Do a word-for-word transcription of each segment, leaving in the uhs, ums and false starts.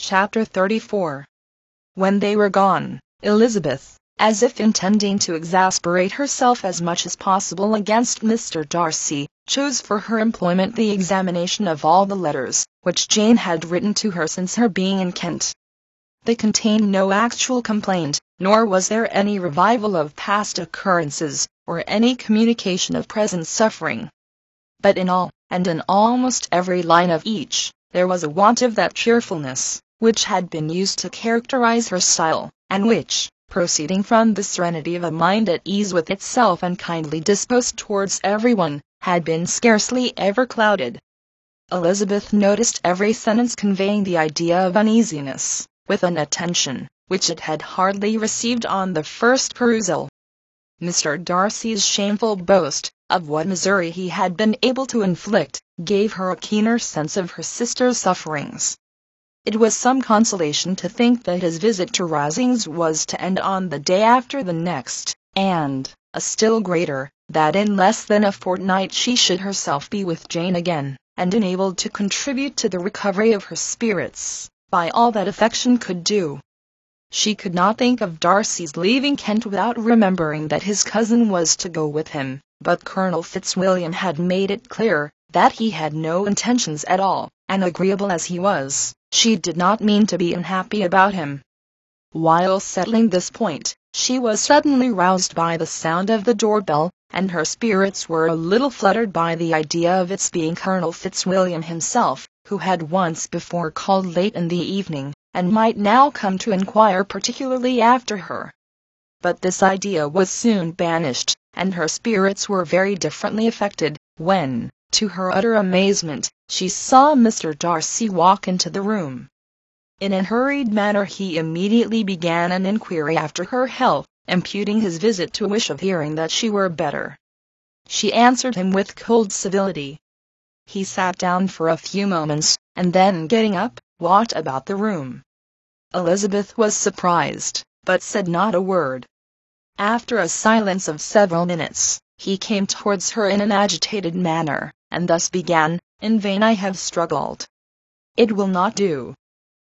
Chapter thirty-four. When they were gone, Elizabeth, as if intending to exasperate herself as much as possible against Mister Darcy, chose for her employment the examination of all the letters which Jane had written to her since her being in Kent. They contained no actual complaint, nor was there any revival of past occurrences, or any communication of present suffering. But in all, and in almost every line of each, there was a want of that cheerfulness which had been used to characterize her style, and which, proceeding from the serenity of a mind at ease with itself and kindly disposed towards everyone, had been scarcely ever clouded. Elizabeth noticed every sentence conveying the idea of uneasiness, with an attention which it had hardly received on the first perusal. Mister Darcy's shameful boast of what misery he had been able to inflict gave her a keener sense of her sister's sufferings. It was some consolation to think that his visit to Rosings was to end on the day after the next, and, a still greater, that in less than a fortnight she should herself be with Jane again, and enabled to contribute to the recovery of her spirits, by all that affection could do. She could not think of Darcy's leaving Kent without remembering that his cousin was to go with him, but Colonel Fitzwilliam had made it clear that he had no intentions at all, and agreeable as he was, she did not mean to be unhappy about him. While settling this point, she was suddenly roused by the sound of the doorbell, and her spirits were a little fluttered by the idea of its being Colonel Fitzwilliam himself, who had once before called late in the evening, and might now come to inquire particularly after her. But this idea was soon banished, and her spirits were very differently affected, when, to her utter amazement, she saw Mister Darcy walk into the room. In a hurried manner he immediately began an inquiry after her health, imputing his visit to a wish of hearing that she were better. She answered him with cold civility. He sat down for a few moments, and then getting up, walked about the room. Elizabeth was surprised, but said not a word. After a silence of several minutes, he came towards her in an agitated manner, and thus began, "In vain I have struggled. It will not do.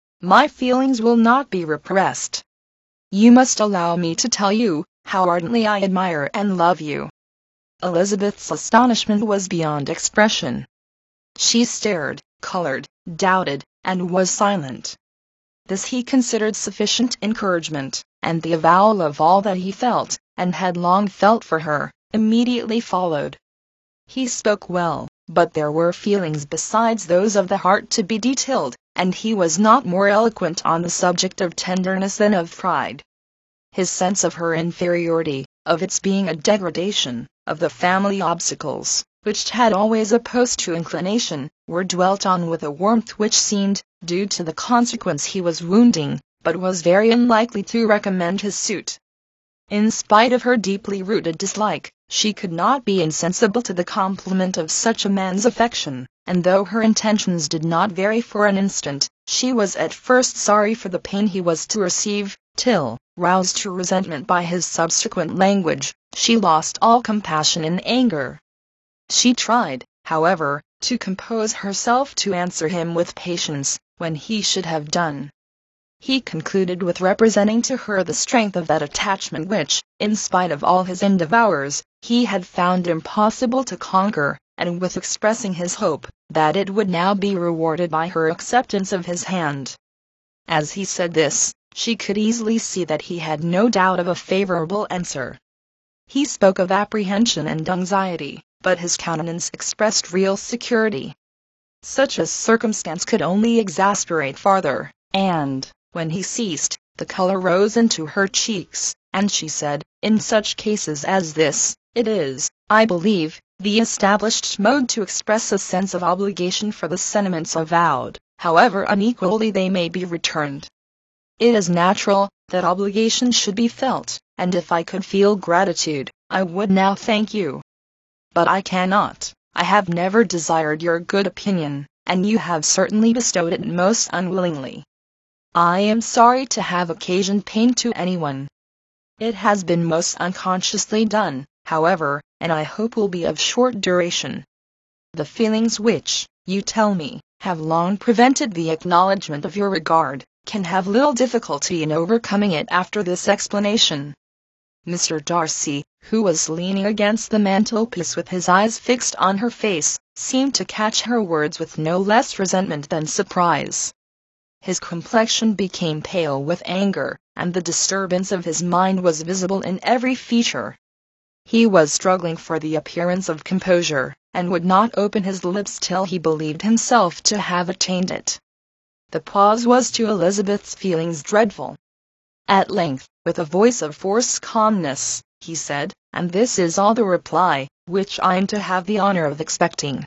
My feelings will not be repressed. You must allow me to tell you how ardently I admire and love you." Elizabeth's astonishment was beyond expression. She stared, colored, doubted, and was silent. This he considered sufficient encouragement, and the avowal of all that he felt, and had long felt for her, immediately followed. He spoke well, but there were feelings besides those of the heart to be detailed, and he was not more eloquent on the subject of tenderness than of pride. His sense of her inferiority, of its being a degradation, of the family obstacles, which had always opposed to inclination, were dwelt on with a warmth which seemed due to the consequence he was wounding, but was very unlikely to recommend his suit. In spite of her deeply rooted dislike, she could not be insensible to the compliment of such a man's affection, and though her intentions did not vary for an instant, she was at first sorry for the pain he was to receive, till, roused to resentment by his subsequent language, she lost all compassion in anger. She tried, however, to compose herself to answer him with patience, when he should have done. He concluded with representing to her the strength of that attachment which, in spite of all his endeavours, he had found impossible to conquer, and with expressing his hope that it would now be rewarded by her acceptance of his hand. As he said this, she could easily see that he had no doubt of a favourable answer. He spoke of apprehension and anxiety, but his countenance expressed real security. Such a circumstance could only exasperate farther, and, when he ceased, the colour rose into her cheeks, and she said, "In such cases as this, it is, I believe, the established mode to express a sense of obligation for the sentiments avowed, however unequally they may be returned. It is natural that obligation should be felt, and if I could feel gratitude, I would now thank you. But I cannot. I have never desired your good opinion, and you have certainly bestowed it most unwillingly. I am sorry to have occasioned pain to anyone. It has been most unconsciously done, however, and I hope will be of short duration. The feelings which, you tell me, have long prevented the acknowledgement of your regard, can have little difficulty in overcoming it after this explanation. Mister Darcy, who was leaning against the mantelpiece with his eyes fixed on her face, seemed to catch her words with no less resentment than surprise. His complexion became pale with anger, and the disturbance of his mind was visible in every feature. He was struggling for the appearance of composure, and would not open his lips till he believed himself to have attained it. The pause was to Elizabeth's feelings dreadful. At length, with a voice of forced calmness, he said, "And this is all the reply which I am to have the honor of expecting.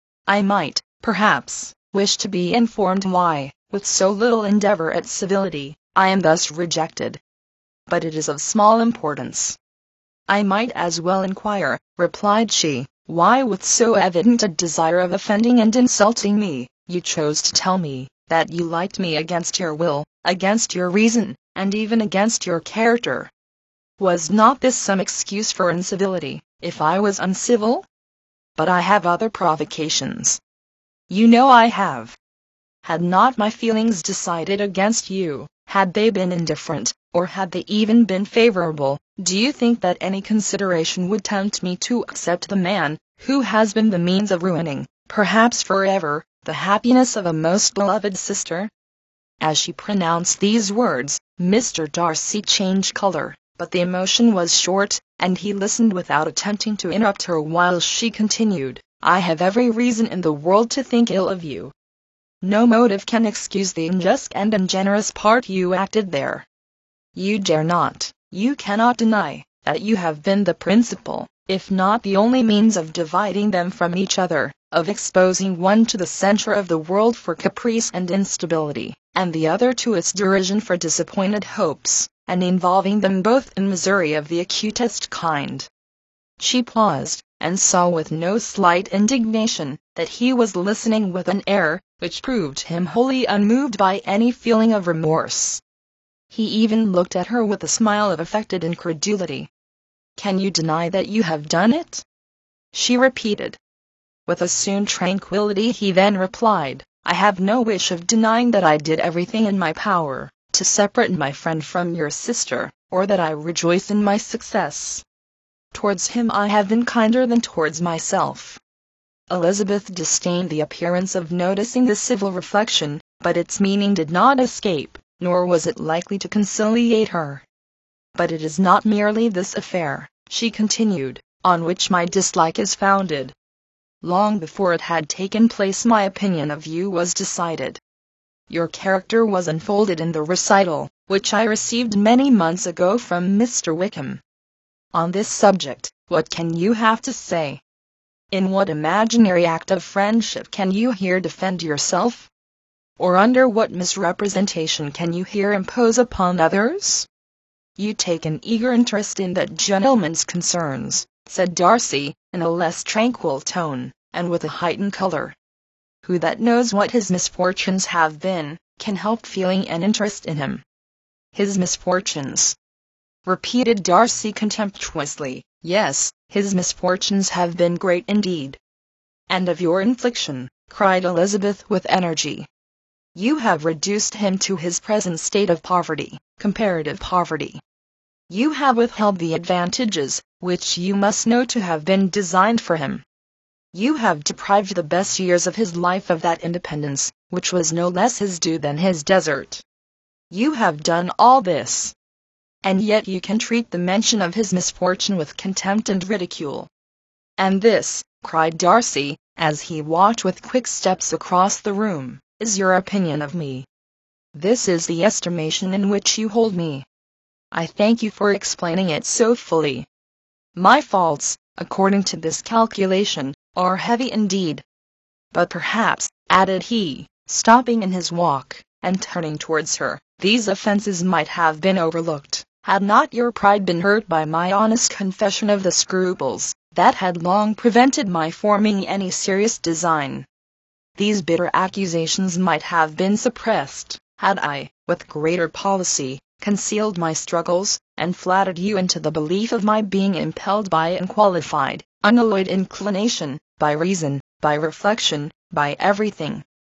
I might, perhaps, wish to be informed why, with so little endeavor at civility, I am thus rejected. But it is of small importance." "I might as well inquire," replied she, "why with so evident a desire of offending and insulting me, you chose to tell me that you liked me against your will, against your reason, and even against your character. Was not this some excuse for incivility, if I was uncivil? But I have other provocations. You know I have. Had not my feelings decided against you, had they been indifferent, or had they even been favorable, do you think that any consideration would tempt me to accept the man who has been the means of ruining, perhaps forever, the happiness of a most beloved sister?" As she pronounced these words, Mister Darcy changed color, but the emotion was short, and he listened without attempting to interrupt her while she continued, "I have every reason in the world to think ill of you. No motive can excuse the unjust and ungenerous part you acted there. You dare not, you cannot deny, that you have been the principal, if not the only means of dividing them from each other, of exposing one to the censure of the world for caprice and instability, and the other to its derision for disappointed hopes, and involving them both in misery of the acutest kind." She paused, and saw with no slight indignation that he was listening with an air which proved him wholly unmoved by any feeling of remorse. He even looked at her with a smile of affected incredulity. "Can you deny that you have done it?" she repeated. With assumed tranquillity he then replied, "I have no wish of denying that I did everything in my power to separate my friend from your sister, or that I rejoice in my success. Towards him I have been kinder than towards myself." Elizabeth disdained the appearance of noticing this civil reflection, but its meaning did not escape, nor was it likely to conciliate her. "But it is not merely this affair," she continued, "on which my dislike is founded. Long before it had taken place my opinion of you was decided. Your character was unfolded in the recital, which I received many months ago from Mister Wickham. On this subject, what can you have to say? In what imaginary act of friendship can you here defend yourself? Or under what misrepresentation can you here impose upon others?" "You take an eager interest in that gentleman's concerns," said Darcy, in a less tranquil tone, and with a heightened color. "Who that knows what his misfortunes have been, can help feeling an interest in him?" "His misfortunes?" repeated Darcy contemptuously. "Yes, his misfortunes have been great indeed." "And of your infliction," cried Elizabeth with energy. "You have reduced him to his present state of poverty, comparative poverty. You have withheld the advantages, which you must know to have been designed for him. You have deprived the best years of his life of that independence, which was no less his due than his desert. You have done all this, and yet you can treat the mention of his misfortune with contempt and ridicule. And this," cried Darcy, as he walked with quick steps across the room, "is your opinion of me. This is the estimation in which you hold me. I thank you for explaining it so fully. My faults, according to this calculation, are heavy indeed. But perhaps," added he, stopping in his walk, and turning towards her, "these offences might have been overlooked, had not your pride been hurt by my honest confession of the scruples that had long prevented my forming any serious design. These bitter accusations might have been suppressed, had I, with greater policy, concealed my struggles, and flattered you into the belief of my being impelled by unqualified, unalloyed inclination, by reason, by reflection, by everything.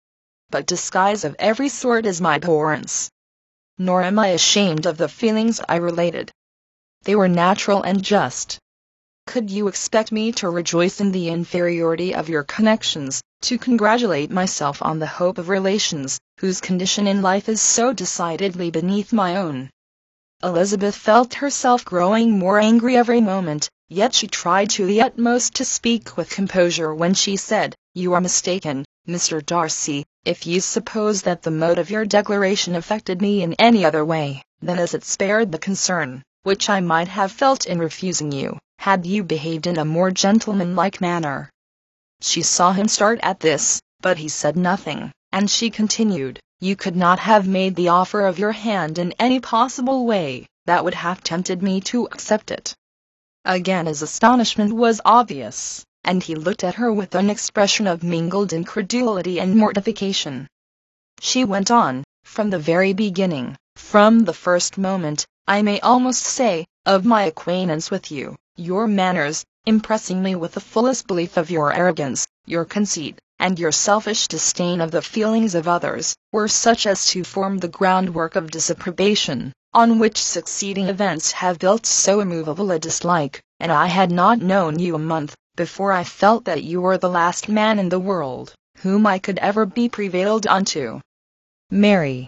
but disguise of every sort is my abhorrence. Nor am I ashamed of the feelings I related. They were natural and just. Could you expect me to rejoice in the inferiority of your connections, to congratulate myself on the hope of relations, whose condition in life is so decidedly beneath my own? Elizabeth felt herself growing more angry every moment, yet she tried to the utmost to speak with composure when she said, "You are mistaken, Mister Darcy, if you suppose that the mode of your declaration affected me in any other way, than as it spared the concern which I might have felt in refusing you, had you behaved in a more gentlemanlike manner." She saw him start at this, but he said nothing, and she continued, "You could not have made the offer of your hand in any possible way that would have tempted me to accept it." Again his astonishment was obvious, and he looked at her with an expression of mingled incredulity and mortification. She went on, "From the very beginning, from the first moment, I may almost say, of my acquaintance with you, your manners, impressing me with the fullest belief of your arrogance, your conceit, and your selfish disdain of the feelings of others, were such as to form the groundwork of disapprobation, on which succeeding events have built so immovable a dislike, and I had not known you a month before I felt that you were the last man in the world whom I could ever be prevailed on to marry."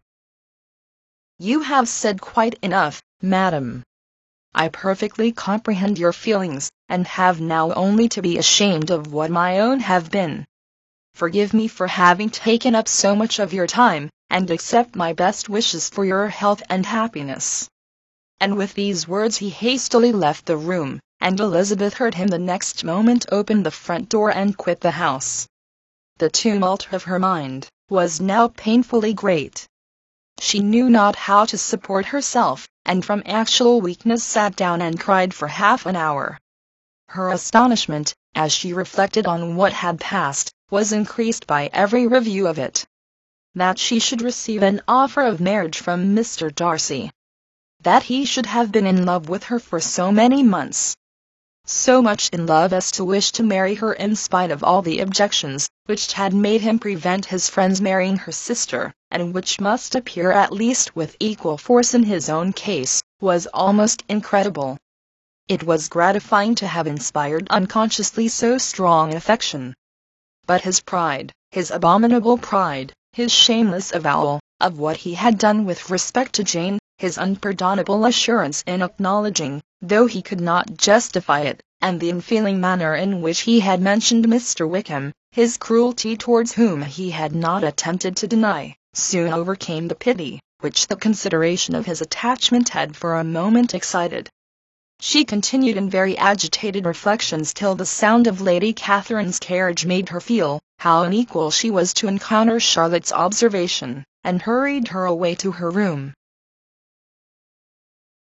"You have said quite enough, madam. I perfectly comprehend your feelings, and have now only to be ashamed of what my own have been. Forgive me for having taken up so much of your time, and accept my best wishes for your health and happiness." And with these words he hastily left the room, and Elizabeth heard him the next moment open the front door and quit the house. The tumult of her mind was now painfully great. She knew not how to support herself, and from actual weakness sat down and cried for half an hour. Her astonishment, as she reflected on what had passed, was increased by every review of it. That she should receive an offer of marriage from Mister Darcy. That he should have been in love with her for so many months. So much in love as to wish to marry her in spite of all the objections which had made him prevent his friends marrying her sister, and which must appear at least with equal force in his own case, was almost incredible. It was gratifying to have inspired unconsciously so strong affection. But his pride, his abominable pride, his shameless avowal of what he had done with respect to Jane, his unpardonable assurance in acknowledging, though he could not justify it, and the unfeeling manner in which he had mentioned Mister Wickham, his cruelty towards whom he had not attempted to deny, soon overcame the pity which the consideration of his attachment had for a moment excited. She continued in very agitated reflections till the sound of Lady Catherine's carriage made her feel how unequal she was to encounter Charlotte's observation, and hurried her away to her room.